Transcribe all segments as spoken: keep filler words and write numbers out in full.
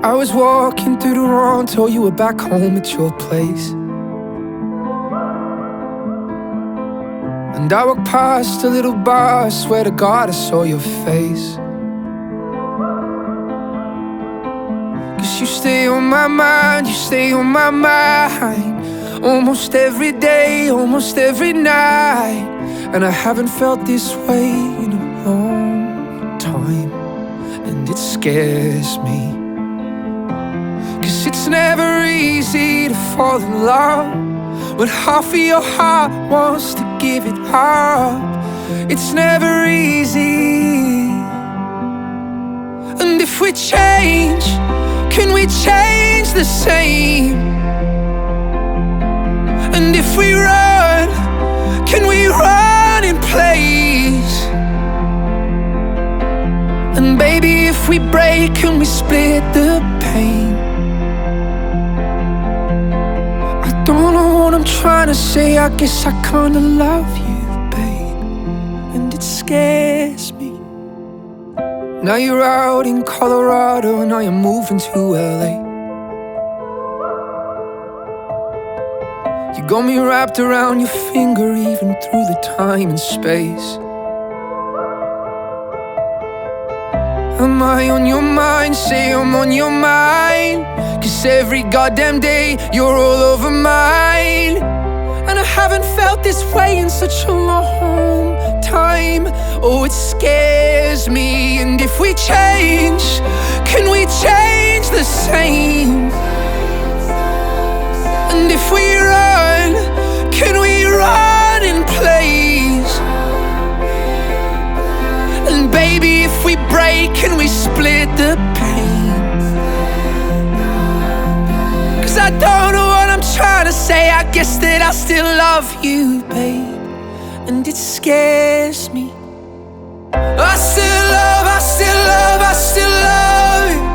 I was walking through Toronto, you were back home at your place. And I walked past a little bar, I swear to God I saw your face. Cause you stay on my mind, you stay on my mind, almost every day, almost every night. And I haven't felt this way in a long time, and it scares me. Cause it's never easy to fall in love when half of your heart wants to give it up. It's never easy. And if we change, can we change the same? And if we run, can we run in place? And baby, if we break, can we split the pain? I don't know what I'm trying to say, I guess I kinda love you, babe, and it scares me. Now you're out in Colorado, now you're moving to L A. You got me wrapped around your finger, even through the time and space. Am I on your mind? Say I'm on your mind. Cause every goddamn day you're all over mine. And I haven't felt this way in such a long time. Oh, it scares me. And if we change, can we change the same? And if we run, can we run in place? And baby, if we break, can we split the pain? Cause I don't know what I'm trying to say, I guess that I still love you, babe, and it scares me. I still love, I still love, I still love you.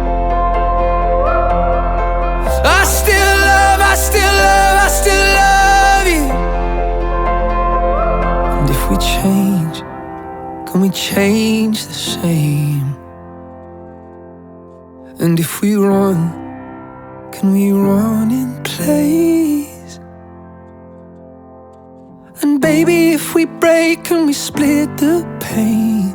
I still love, I still love, I still love you. And if we change, can we change the same? And if we run, can we run in place? And baby, if we break, can we split the pain?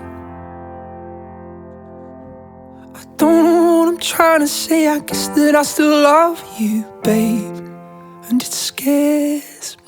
I don't know what I'm trying to say, I guess that I still love you, babe, and it scares me.